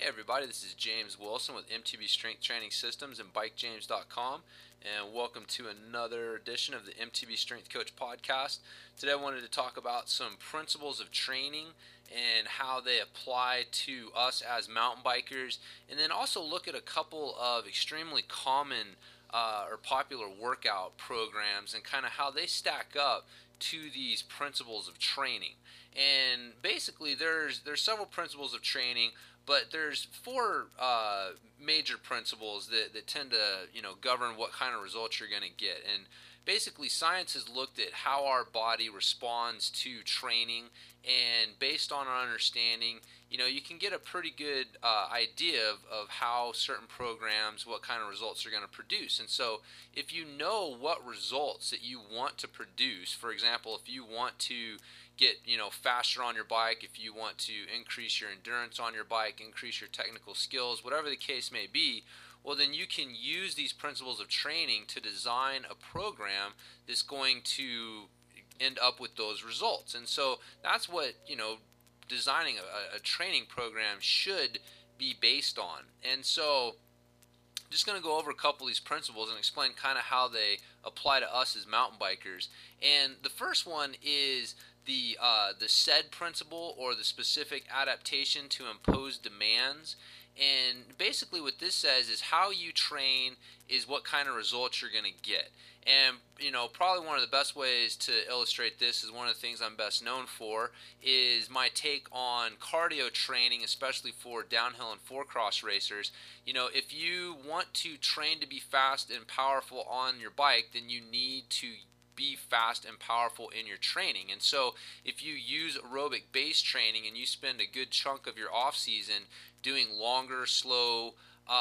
everybody, this is James Wilson with MTB Strength Training Systems and BikeJames.com, and welcome to another edition of the MTB Strength Coach Podcast. Today I wanted to talk about some principles of training and how they apply to us as mountain bikers, and then also look at a couple of extremely common or popular workout programs and kind of how they stack up to these principles of training. And basically there's several principles of training, but there's four major principles that tend to govern what kind of results you're going to get. And basically science has looked at how our body responds to training, and based on our understanding, you can get a pretty good idea of how certain programs, what kind of results they're going to produce. And so if you know what results that you want to produce, for example, if you want to get faster on your bike, if you want to increase your endurance on your bike, increase your technical skills, whatever the case may be, well, then you can use these principles of training to design a program that's going to end up with those results. And so that's what designing a training program should be based on. And so I'm just going to go over a couple of these principles and explain kind of how they apply to us as mountain bikers. And the first one is the SAID principle, or the specific adaptation to impose demands. And basically what this says is how you train is what kind of results you're going to get. And probably one of the best ways to illustrate this is one of the things I'm best known for is my take on cardio training, especially for downhill and four-cross racers. If you want to train to be fast and powerful on your bike, then you need to be fast and powerful in your training. And so if you use aerobic base training and you spend a good chunk of your off season doing longer, slow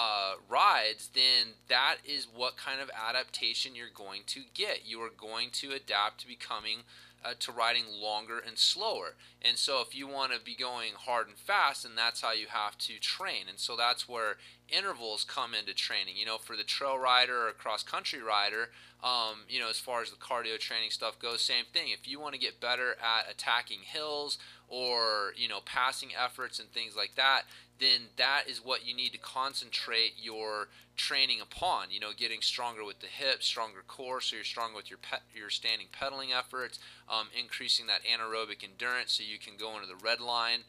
rides, then that is what kind of adaptation you're going to get. You are going to adapt to becoming to riding longer and slower. And so if you want to be going hard and fast, then that's how you have to train. And so that's where intervals come into training. For the trail rider or cross country rider, as far as the cardio training stuff goes, same thing. If you want to get better at attacking hills or passing efforts and things like that, then that is what you need to concentrate your training upon. Getting stronger with the hips, stronger core, so you're stronger with your standing pedaling efforts, increasing that anaerobic endurance so you can go into the red line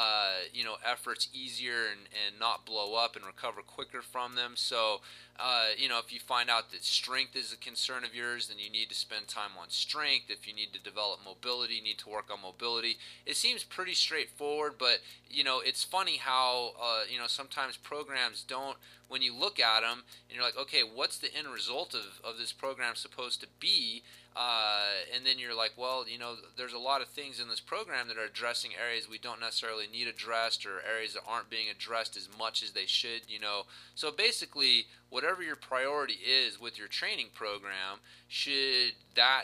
efforts easier and not blow up and recover quicker from them. So if you find out that strength is a concern of yours, then you need to spend time on strength. If you need to develop mobility, you need to work on mobility. It seems pretty straightforward, but it's funny how sometimes programs don't, when you look at them and you're like, okay, what's the end result of this program supposed to be? And then you're like, well, there's a lot of things in this program that are addressing areas we don't necessarily need addressed, or areas that aren't being addressed as much as they should, So basically, whatever your priority is with your training program, should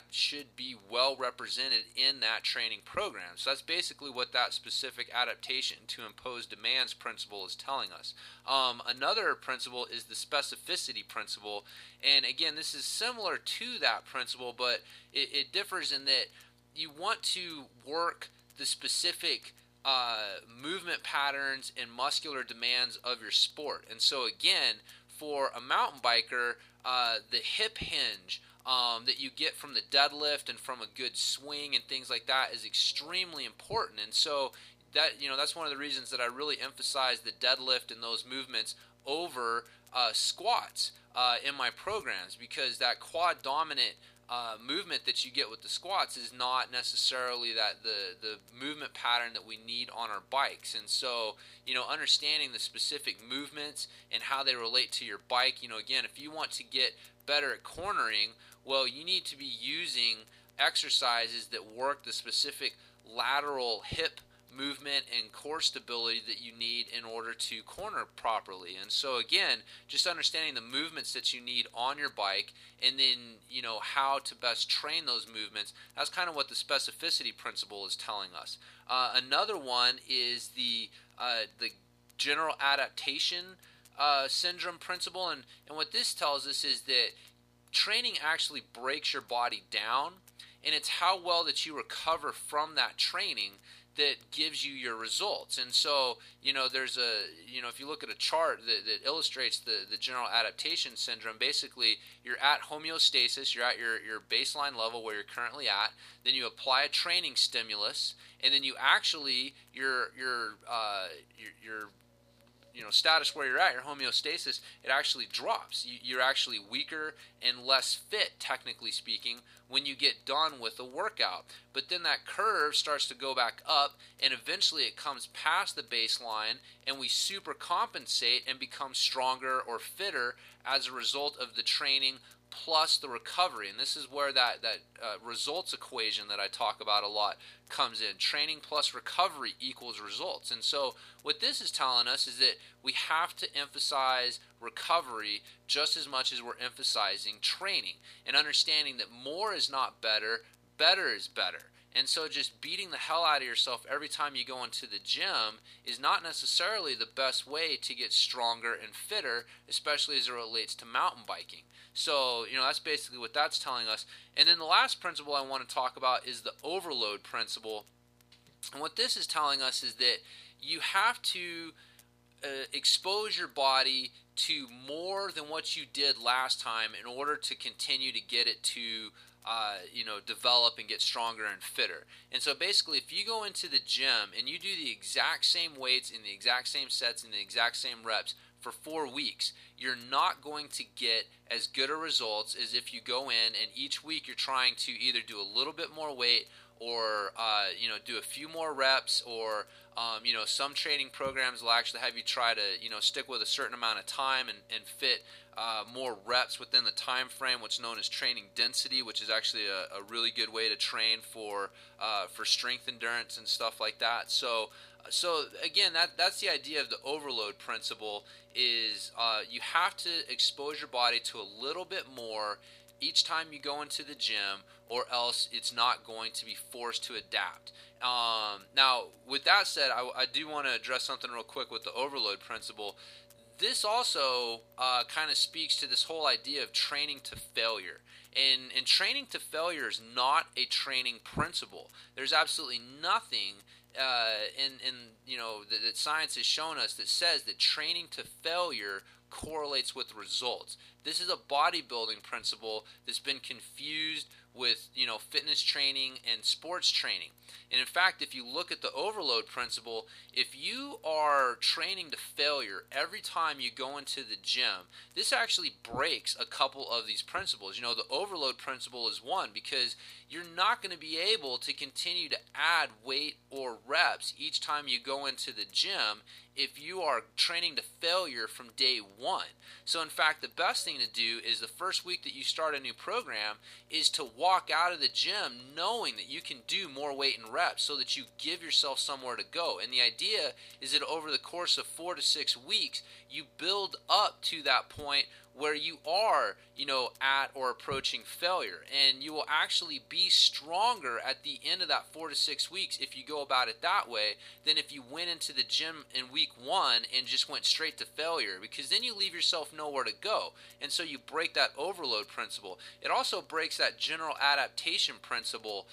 be well represented in that training program. So that's basically what that specific adaptation to impose demands principle is telling us. Another principle is the specificity principle. And again, this is similar to that principle, but it differs in that you want to work the specific movement patterns and muscular demands of your sport. And so again, for a mountain biker, the hip hinge that you get from the deadlift and from a good swing and things like that is extremely important. And so that's one of the reasons that I really emphasize the deadlift and those movements over squats in my programs, because that quad dominant movement that you get with the squats is not necessarily the movement pattern that we need on our bikes. And so understanding the specific movements and how they relate to your bike, again, if you want to get better at cornering, well, you need to be using exercises that work the specific lateral hip movement and core stability that you need in order to corner properly. And so again, just understanding the movements that you need on your bike, and then how to best train those movements, that's kind of what the specificity principle is telling us. Another one is the general adaptation syndrome principle, and what this tells us is that training actually breaks your body down, and it's how well that you recover from that training that gives you your results. And so, there's if you look at a chart that illustrates the general adaptation syndrome, basically you're at homeostasis, you're at your baseline level where you're currently at, then you apply a training stimulus, and then you actually, your status where you're at, your homeostasis, it actually drops. You're actually weaker and less fit, technically speaking, when you get done with a workout. But then that curve starts to go back up, and eventually it comes past the baseline, and we supercompensate and become stronger or fitter as a result of the training plus the recovery. And this is where that results equation that I talk about a lot comes in. Training plus recovery equals results. And so what this is telling us is that we have to emphasize recovery just as much as we're emphasizing training, and understanding that more is not better, better is better. And so just beating the hell out of yourself every time you go into the gym is not necessarily the best way to get stronger and fitter, especially as it relates to mountain biking. So, that's basically what that's telling us. And then the last principle I want to talk about is the overload principle. And what this is telling us is that you have to expose your body to more than what you did last time in order to continue to get it to develop and get stronger and fitter. And so basically, if you go into the gym and you do the exact same weights in the exact same sets in the exact same reps for 4 weeks, you're not going to get as good a results as if you go in and each week you're trying to either do a little bit more weight or do a few more reps, or some training programs will actually have you try to stick with a certain amount of time and fit more reps within the time frame, what's known as training density, which is actually a really good way to train for strength endurance and stuff like that. So again, that's the idea of the overload principle, is you have to expose your body to a little bit more each time you go into the gym, or else it's not going to be forced to adapt. Now, with that said, I do want to address something real quick with the overload principle. This also kind of speaks to this whole idea of training to failure. And training to failure is not a training principle. There's absolutely nothing that science has shown us that says that training to failure correlates with results. This is a bodybuilding principle that's been confused with fitness training and sports training. And in fact, if you look at the overload principle, if you are training to failure every time you go into the gym, this actually breaks a couple of these principles. The overload principle is one, because you're not going to be able to continue to add weight or reps each time you go into the gym if you are training to failure from day one. So in fact, the best thing to do is the first week that you start a new program is to walk out of the gym knowing that you can do more weight and reps, so that you give yourself somewhere to go. And the idea is that over the course of 4 to 6 weeks, you build up to that point where you are, at or approaching failure. And you will actually be stronger at the end of that 4 to 6 weeks if you go about it that way than if you went into the gym in week 1 and just went straight to failure, because then you leave yourself nowhere to go. And so you break that overload principle. It also breaks that general adaptation principle,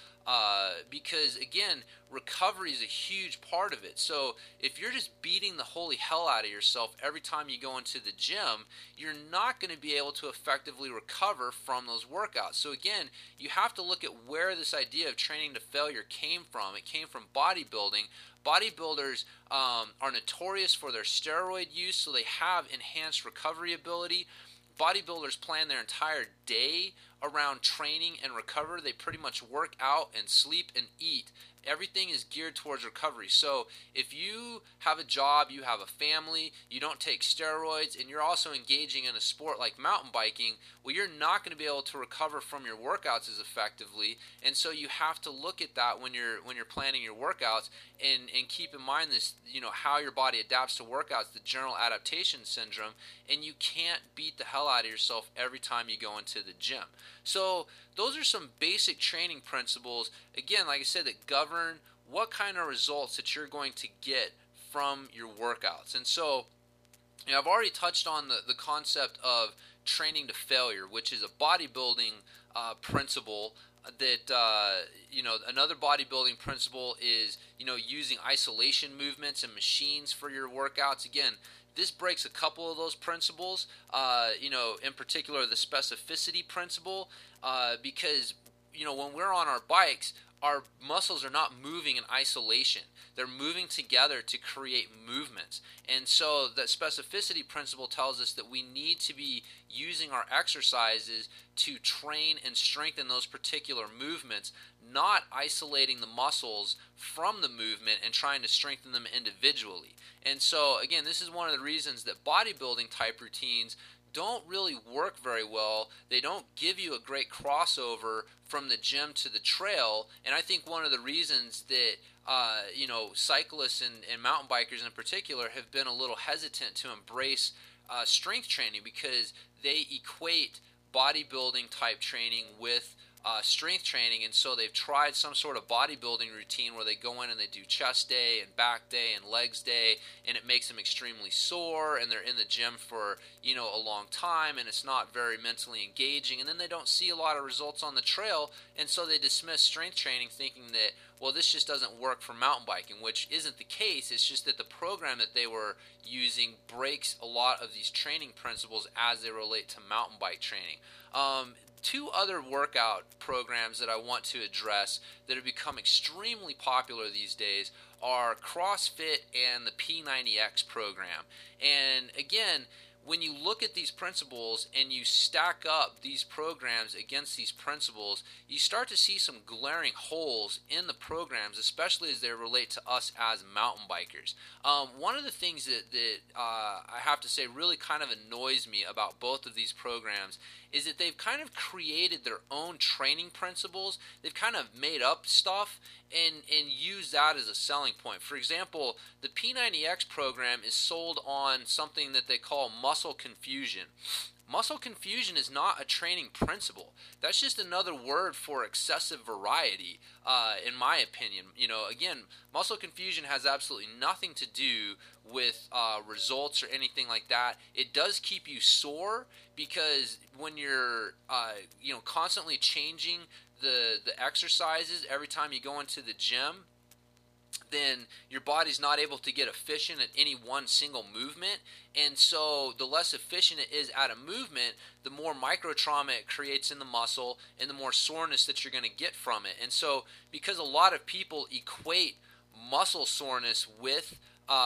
because again, recovery is a huge part of it. So if you're just beating the holy hell out of yourself every time you go into the gym, you're not going to be able to effectively recover from those workouts. So again, you have to look at where this idea of training to failure came from. It came from bodybuilding. Bodybuilders are notorious for their steroid use, so they have enhanced recovery ability. Bodybuilders plan their entire day around training and recover. They pretty much work out and sleep and eat. Everything is geared towards recovery. So if you have a job, you have a family, you don't take steroids, and you're also engaging in a sport like mountain biking, well, you're not going to be able to recover from your workouts as effectively. And so you have to look at that when you're planning your workouts, and keep in mind this, how your body adapts to workouts, the general adaptation syndrome, and you can't beat the hell out of yourself every time you go into the gym. So those are some basic training principles, again, like I said, that govern what kind of results that you're going to get from your workouts. And so I've already touched on the concept of training to failure, which is a bodybuilding principle that another bodybuilding principle is using isolation movements and machines for your workouts. Again, this breaks a couple of those principles. In particular the specificity principle, because when we're on our bikes, our muscles are not moving in isolation. They're moving together to create movements. And so that specificity principle tells us that we need to be using our exercises to train and strengthen those particular movements, not isolating the muscles from the movement and trying to strengthen them individually. And so, again, this is one of the reasons that bodybuilding type routines don't really work very well. They don't give you a great crossover from the gym to the trail. And I think one of the reasons that cyclists and mountain bikers in particular have been a little hesitant to embrace strength training, because they equate bodybuilding type training with strength training, and so they've tried some sort of bodybuilding routine where they go in and they do chest day and back day and legs day, and it makes them extremely sore, and they're in the gym for a long time, and it's not very mentally engaging, and then they don't see a lot of results on the trail, and so they dismiss strength training thinking that, well, this just doesn't work for mountain biking, which isn't the case. It's just that the program that they were using breaks a lot of these training principles as they relate to mountain bike training. Two other workout programs that I want to address that have become extremely popular these days are CrossFit and the P90X program. And again, when you look at these principles and you stack up these programs against these principles, you start to see some glaring holes in the programs, especially as they relate to us as mountain bikers. One of the things that I have to say really kind of annoys me about both of these programs is that they've kind of created their own training principles. They've kind of made up stuff and use that as a selling point. For example, the P90X program is sold on something that they call muscle confusion. Muscle confusion is not a training principle. That's just another word for excessive variety, in my opinion. Again, muscle confusion has absolutely nothing to do with results or anything like that. It does keep you sore because when you're constantly changing the exercises every time you go into the gym, then your body's not able to get efficient at any one single movement. And so the less efficient it is at a movement, the more micro trauma it creates in the muscle and the more soreness that you're going to get from it. And so because a lot of people equate muscle soreness with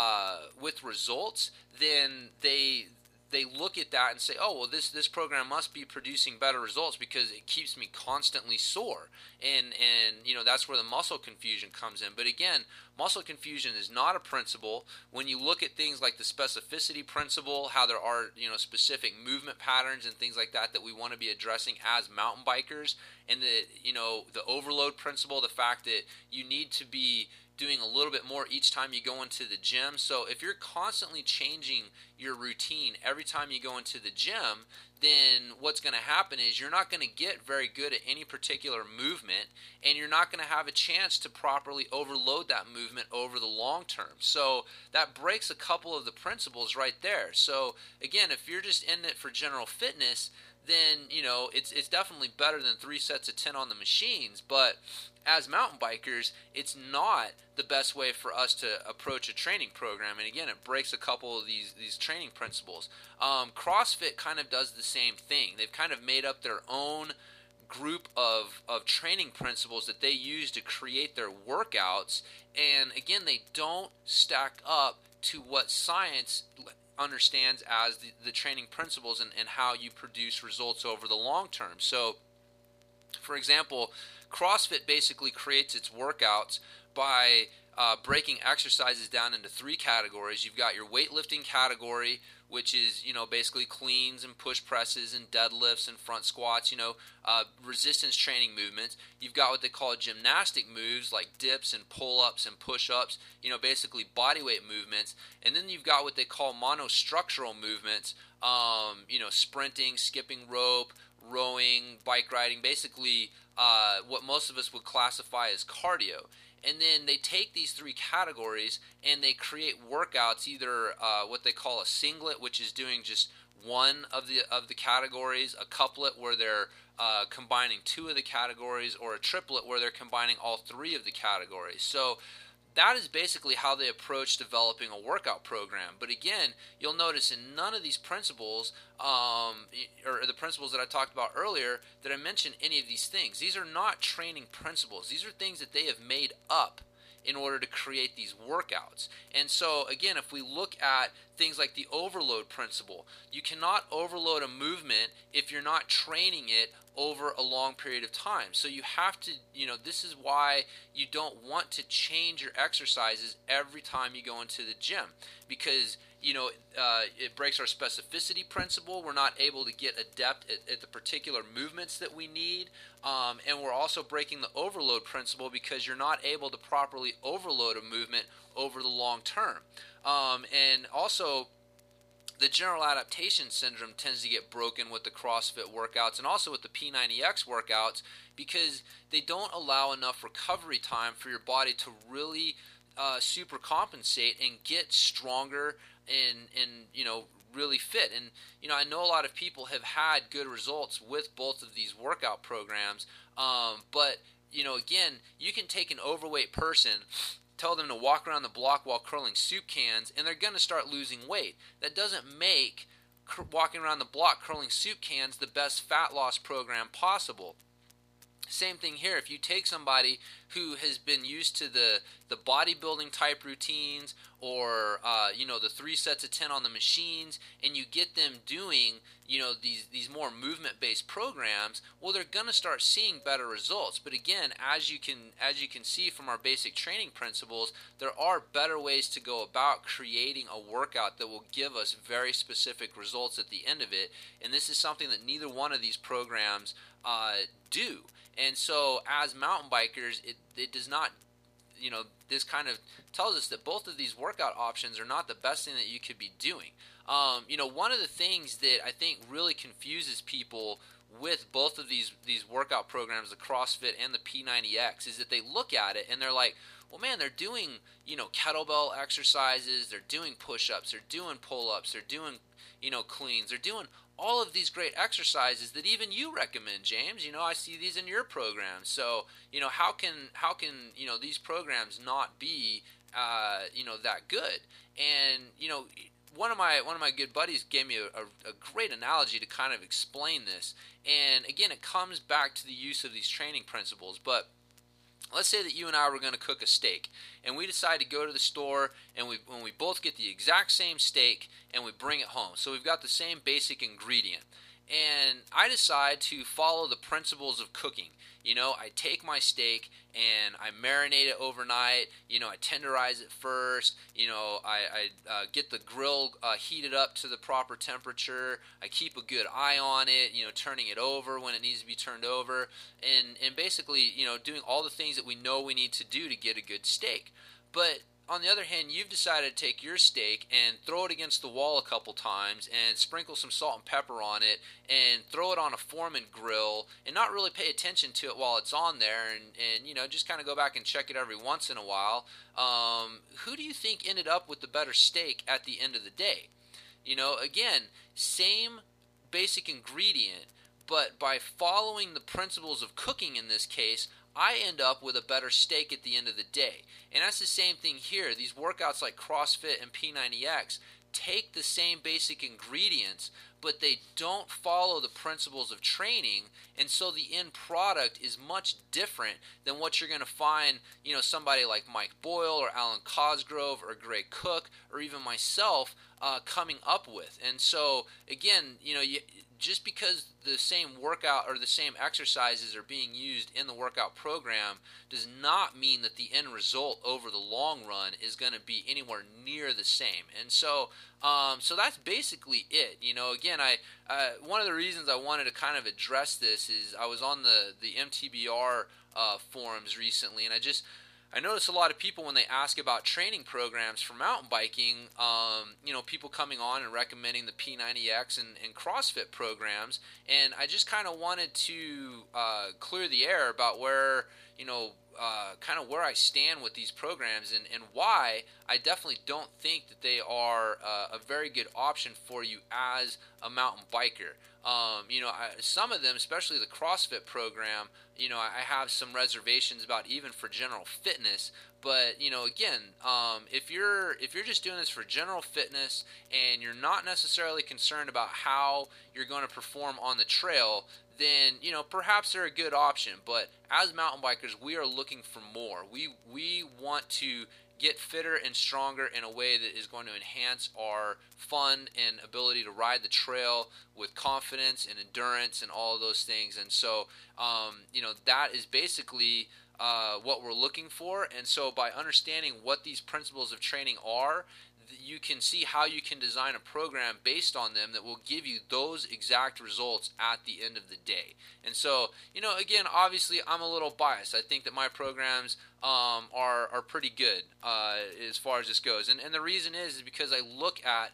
results, then they look at that and say, oh, well, this program must be producing better results because it keeps me constantly sore. And that's where the muscle confusion comes in. But again, muscle confusion is not a principle. When you look at things like the specificity principle, how there are, specific movement patterns and things like that we want to be addressing as mountain bikers, and the overload principle, the fact that you need to be doing a little bit more each time you go into the gym. So if you're constantly changing your routine every time you go into the gym, then what's going to happen is you're not going to get very good at any particular movement, and you're not going to have a chance to properly overload that movement over the long term. So that breaks a couple of the principles right there. So again, if you're just in it for general fitness, then it's definitely better than 3 sets of 10 on the machines. But as mountain bikers, it's not the best way for us to approach a training program. And again, it breaks a couple of these training principles. CrossFit kind of does the same thing. They've kind of made up their own group of training principles that they use to create their workouts. And again, they don't stack up to what science understands as the training principles and how you produce results over the long term. So, for example, CrossFit basically creates its workouts by breaking exercises down into 3 categories. You've got your weightlifting category, which is, basically cleans and push presses and deadlifts and front squats, resistance training movements. You've got what they call gymnastic moves like dips and pull-ups and push-ups, basically bodyweight movements. And then you've got what they call monostructural movements, sprinting, skipping rope, rowing, bike riding, basically what most of us would classify as cardio. And then they take these 3 categories and they create workouts, either what they call a singlet, which is doing just one of the categories, a couplet where they're combining two of the categories, or a triplet where they're combining all three of the categories. So that is basically how they approach developing a workout program. But again, you'll notice in none of these principles, or the principles that I talked about earlier, that I mentioned any of these things. These are not training principles. These are things that they have made up in order to create these workouts. And so again, if we look at things like the overload principle, you cannot overload a movement if you're not training it over a long period of time. So you have to, this is why you don't want to change your exercises every time you go into the gym, because it breaks our specificity principle. We're not able to get adept at the particular movements that we need. And we're also breaking the overload principle because you're not able to properly overload a movement over the long term. And also, the general adaptation syndrome tends to get broken with the CrossFit workouts and also with the P90X workouts, because they don't allow enough recovery time for your body to really super compensate and get stronger and really fit. And I know a lot of people have had good results with both of these workout programs, but again, you can take an overweight person, tell them to walk around the block while curling soup cans, and they're going to start losing weight. That doesn't make walking around the block curling soup cans the best fat loss program possible. Same thing here. If you take somebody who has been used to the bodybuilding type routines, or the 3 sets of 10 on the machines, and you get them doing these more movement based programs, well, they're going to start seeing better results. But again, as you can see from our basic training principles, there are better ways to go about creating a workout that will give us very specific results at the end of it. And this is something that neither one of these programs do. And so as mountain bikers, it does not, this kind of tells us that both of these workout options are not the best thing that you could be doing. One of the things that I think really confuses people with both of these workout programs, the CrossFit and the P90X, is that they look at it and they're like, well, man, they're doing, kettlebell exercises, they're doing push-ups, they're doing pull-ups, they're doing, cleans, they're doing all of these great exercises that even you recommend, James. I see these in your program. So, how can these programs not be, that good? And, one of my good buddies gave me a great analogy to kind of explain this. And again, it comes back to the use of these training principles. But let's say that you and I were going to cook a steak, and we decide to go to the store, and we both get the exact same steak, and we bring it home. So we've got the same basic ingredient. And I decide to follow the principles of cooking. I take my steak and I marinate it overnight. I tenderize it first. I get the grill heated up to the proper temperature. I keep a good eye on it, turning it over when it needs to be turned over. And basically, doing all the things that we know we need to do to get a good steak. But on the other hand, you've decided to take your steak and throw it against the wall a couple times and sprinkle some salt and pepper on it and throw it on a Foreman grill and not really pay attention to it while it's on there and just kind of go back and check it every once in a while. Who do you think ended up with the better steak at the end of the day? Again, same basic ingredient, but by following the principles of cooking in this case, I end up with a better steak at the end of the day. And that's the same thing here. These workouts like CrossFit and P90X take the same basic ingredients, but they don't follow the principles of training, and so the end product is much different than what you're going to find, somebody like Mike Boyle or Alan Cosgrove or Greg Cook or even myself coming up with. And so, again, just because the same workout or the same exercises are being used in the workout program does not mean that the end result over the long run is going to be anywhere near the same. And so that's basically it. Again, one of the reasons I wanted to kind of address this is I was on the MTBR forums recently, and I notice a lot of people when they ask about training programs for mountain biking, people coming on and recommending the P90X and CrossFit programs, and I just kind of wanted to clear the air about where kind of where I stand with these programs and why I definitely don't think that they are a very good option for you as a mountain biker. Some of them, especially the CrossFit program, I have some reservations about even for general fitness. But again, if you're just doing this for general fitness and you're not necessarily concerned about how you're going to perform on the trail, then perhaps they're a good option. But as mountain bikers, we are looking for more. We want to get fitter and stronger in a way that is going to enhance our fun and ability to ride the trail with confidence and endurance and all of those things. And so, that is basically what we're looking for. And so by understanding what these principles of training are, you can see how you can design a program based on them that will give you those exact results at the end of the day. And so, again, obviously I'm a little biased. I think that my programs are pretty good as far as this goes. And the reason is because I look at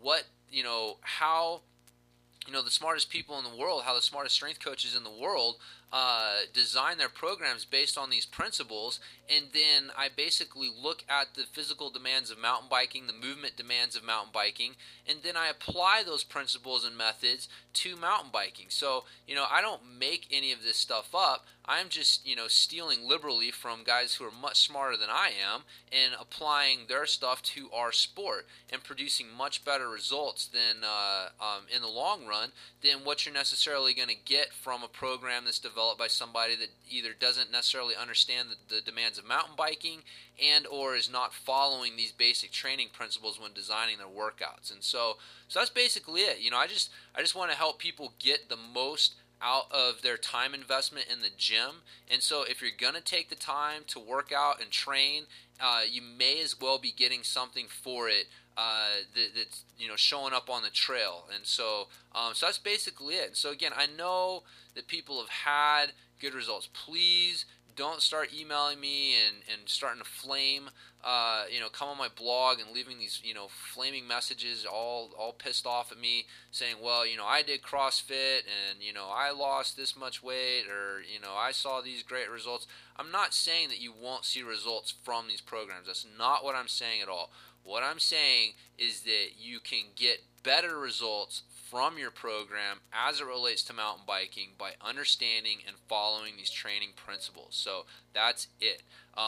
how the smartest people in the world, how the smartest strength coaches in the world design their programs based on these principles, and then I basically look at the physical demands of mountain biking, the movement demands of mountain biking, and then I apply those principles and methods to mountain biking. So, I don't make any of this stuff up. I'm just, stealing liberally from guys who are much smarter than I am and applying their stuff to our sport and producing much better results than in the long run than what you're necessarily going to get from a program that's developed by somebody that either doesn't necessarily understand the demands of mountain biking and or is not following these basic training principles when designing their workouts. And so that's basically it. I just want to help people get the most out of their time investment in the gym. And so if you're going to take the time to work out and train, you may as well be getting something for it that's showing up on the trail. And so that's basically it. And so again, I know that people have had good results. Please don't start emailing me and starting to flame, come on my blog and leaving these, flaming messages all pissed off at me saying, well, I did CrossFit and, I lost this much weight or, I saw these great results. I'm not saying that you won't see results from these programs. That's not what I'm saying at all. What I'm saying is that you can get better results from your program as it relates to mountain biking by understanding and following these training principles. So that's it.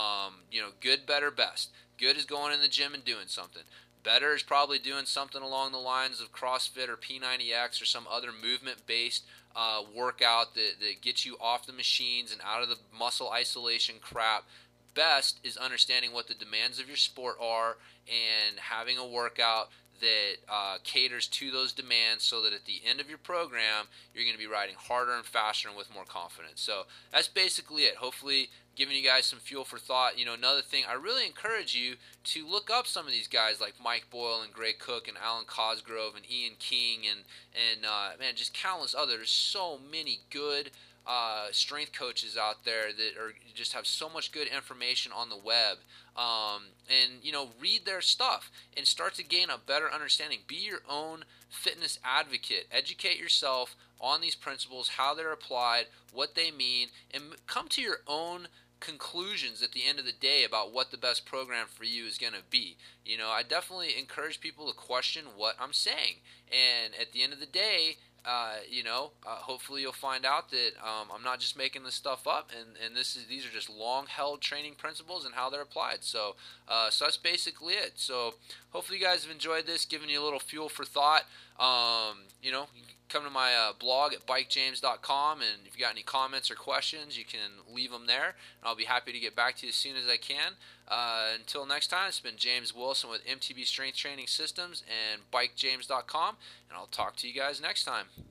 Good, better, best. Good is going in the gym and doing something. Better is probably doing something along the lines of CrossFit or P90X or some other movement-based workout that gets you off the machines and out of the muscle isolation crap. Best is understanding what the demands of your sport are and having a workout that caters to those demands so that at the end of your program, you're going to be riding harder and faster and with more confidence. So that's basically it. Hopefully giving you guys some fuel for thought. Another thing, I really encourage you to look up some of these guys like Mike Boyle and Greg Cook and Alan Cosgrove and Ian King and just countless others. There's so many good strength coaches out there that are just have so much good information on the web, and read their stuff and start to gain a better understanding. Be your own fitness advocate. Educate yourself on these principles, how they're applied, what they mean, and come to your own conclusions at the end of the day about what the best program for you is going to be. I definitely encourage people to question what I'm saying, and at the end of the day, hopefully you'll find out that I'm not just making this stuff up, and these are just long-held training principles and how they're applied. So that's basically it. So hopefully you guys have enjoyed this, giving you a little fuel for thought. You can come to my blog at bikejames.com, and if you got any comments or questions, you can leave them there, and I'll be happy to get back to you as soon as I can. Until next time, it's been James Wilson with MTB Strength Training Systems and bikejames.com, and I'll talk to you guys next time.